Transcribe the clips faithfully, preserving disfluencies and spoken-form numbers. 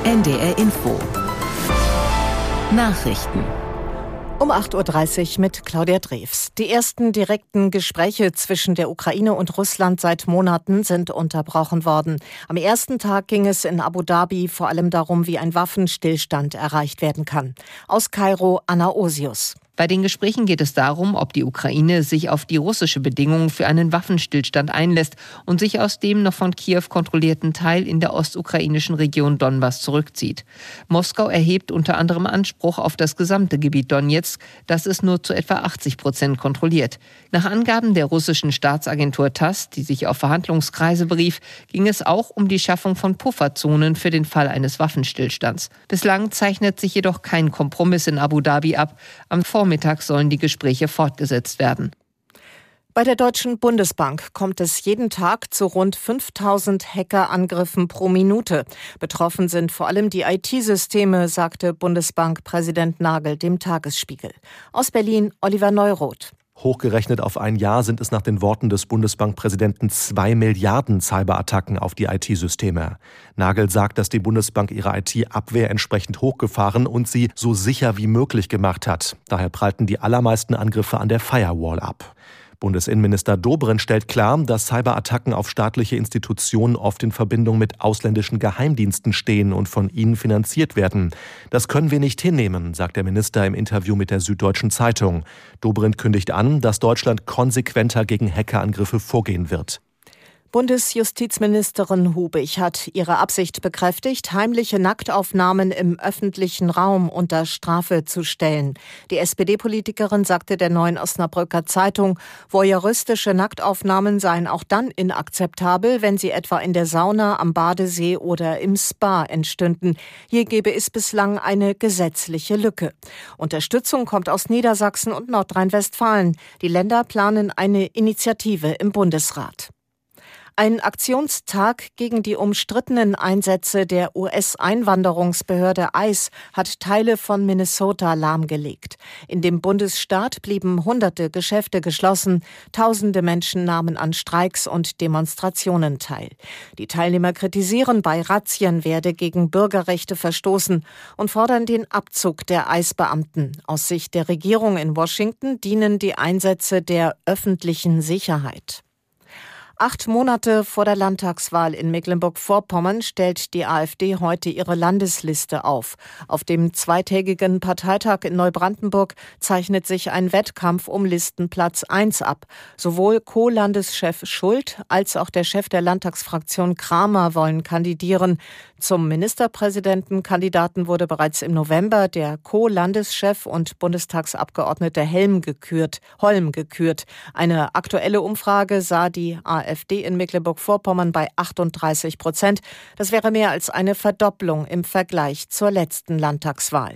N D R Info. Nachrichten. Um acht Uhr dreißig mit Claudia Drews. Die ersten direkten Gespräche zwischen der Ukraine und Russland seit Monaten sind unterbrochen worden. Am ersten Tag ging es in Abu Dhabi vor allem darum, wie ein Waffenstillstand erreicht werden kann. Aus Kairo, Anna Osius. Bei den Gesprächen geht es darum, ob die Ukraine sich auf die russische Bedingung für einen Waffenstillstand einlässt und sich aus dem noch von Kiew kontrollierten Teil in der ostukrainischen Region Donbass zurückzieht. Moskau erhebt unter anderem Anspruch auf das gesamte Gebiet Donezk, das es nur zu etwa achtzig Prozent kontrolliert. Nach Angaben der russischen Staatsagentur TASS, die sich auf Verhandlungskreise berief, ging es auch um die Schaffung von Pufferzonen für den Fall eines Waffenstillstands. Bislang zeichnet sich jedoch kein Kompromiss in Abu Dhabi ab. Am Vormittag sollen die Gespräche fortgesetzt werden. Bei der Deutschen Bundesbank kommt es jeden Tag zu rund fünftausend Hackerangriffen pro Minute. Betroffen sind vor allem die I T-Systeme, sagte Bundesbankpräsident Nagel dem Tagesspiegel. Aus Berlin Oliver Neuroth. Hochgerechnet auf ein Jahr sind es nach den Worten des Bundesbankpräsidenten zwei Milliarden Cyberattacken auf die I T-Systeme. Nagel sagt, dass die Bundesbank ihre I T-Abwehr entsprechend hochgefahren und sie so sicher wie möglich gemacht hat. Daher prallten die allermeisten Angriffe an der Firewall ab. Bundesinnenminister Dobrindt stellt klar, dass Cyberattacken auf staatliche Institutionen oft in Verbindung mit ausländischen Geheimdiensten stehen und von ihnen finanziert werden. Das können wir nicht hinnehmen, sagt der Minister im Interview mit der Süddeutschen Zeitung. Dobrindt kündigt an, dass Deutschland konsequenter gegen Hackerangriffe vorgehen wird. Bundesjustizministerin Hubich hat ihre Absicht bekräftigt, heimliche Nacktaufnahmen im öffentlichen Raum unter Strafe zu stellen. Die S P D-Politikerin sagte der Neuen Osnabrücker Zeitung, voyeuristische Nacktaufnahmen seien auch dann inakzeptabel, wenn sie etwa in der Sauna, am Badesee oder im Spa entstünden. Hier gebe es bislang eine gesetzliche Lücke. Unterstützung kommt aus Niedersachsen und Nordrhein-Westfalen. Die Länder planen eine Initiative im Bundesrat. Ein Aktionstag gegen die umstrittenen Einsätze der U S-Einwanderungsbehörde ICE hat Teile von Minnesota lahmgelegt. In dem Bundesstaat blieben hunderte Geschäfte geschlossen, tausende Menschen nahmen an Streiks und Demonstrationen teil. Die Teilnehmer kritisieren, bei Razzien werde gegen Bürgerrechte verstoßen und fordern den Abzug der ICE-Beamten. Aus Sicht der Regierung in Washington dienen die Einsätze der öffentlichen Sicherheit. Acht Monate vor der Landtagswahl in Mecklenburg-Vorpommern stellt die AfD heute ihre Landesliste auf. Auf dem zweitägigen Parteitag in Neubrandenburg zeichnet sich ein Wettkampf um Listenplatz eins ab. Sowohl Co-Landeschef Schult als auch der Chef der Landtagsfraktion Kramer wollen kandidieren. Zum Ministerpräsidentenkandidaten wurde bereits im November der Co-Landeschef und Bundestagsabgeordnete Helm gekürt, Holm gekürt. Eine aktuelle Umfrage sah die AfD in Mecklenburg-Vorpommern bei achtunddreißig Prozent. Das wäre mehr als eine Verdopplung im Vergleich zur letzten Landtagswahl.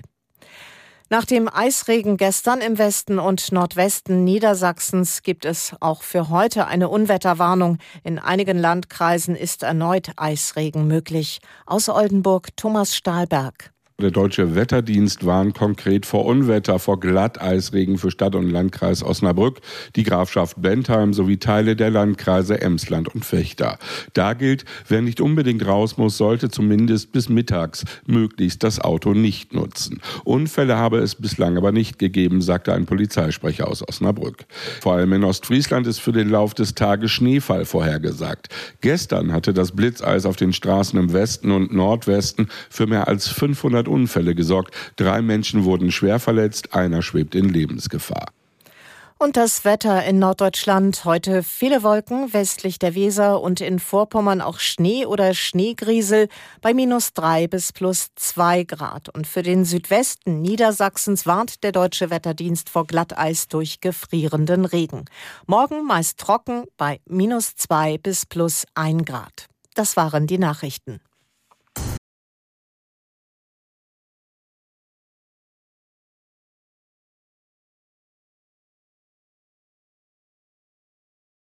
Nach dem Eisregen gestern im Westen und Nordwesten Niedersachsens gibt es auch für heute eine Unwetterwarnung. In einigen Landkreisen ist erneut Eisregen möglich. Aus Oldenburg Thomas Stahlberg. Der Deutsche Wetterdienst warnt konkret vor Unwetter, vor Glatteisregen für Stadt- und Landkreis Osnabrück, die Grafschaft Bentheim sowie Teile der Landkreise Emsland und Vechta. Da gilt, wer nicht unbedingt raus muss, sollte zumindest bis mittags möglichst das Auto nicht nutzen. Unfälle habe es bislang aber nicht gegeben, sagte ein Polizeisprecher aus Osnabrück. Vor allem in Ostfriesland ist für den Lauf des Tages Schneefall vorhergesagt. Gestern hatte das Blitzeis auf den Straßen im Westen und Nordwesten für mehr als fünfhundert Unfälle gesorgt. Drei Menschen wurden schwer verletzt, einer schwebt in Lebensgefahr. Und das Wetter in Norddeutschland. Heute viele Wolken westlich der Weser und in Vorpommern auch Schnee oder Schneegriesel bei minus drei bis plus zwei Grad. Und für den Südwesten Niedersachsens warnt der Deutsche Wetterdienst vor Glatteis durch gefrierenden Regen. Morgen meist trocken bei minus zwei bis plus ein Grad. Das waren die Nachrichten.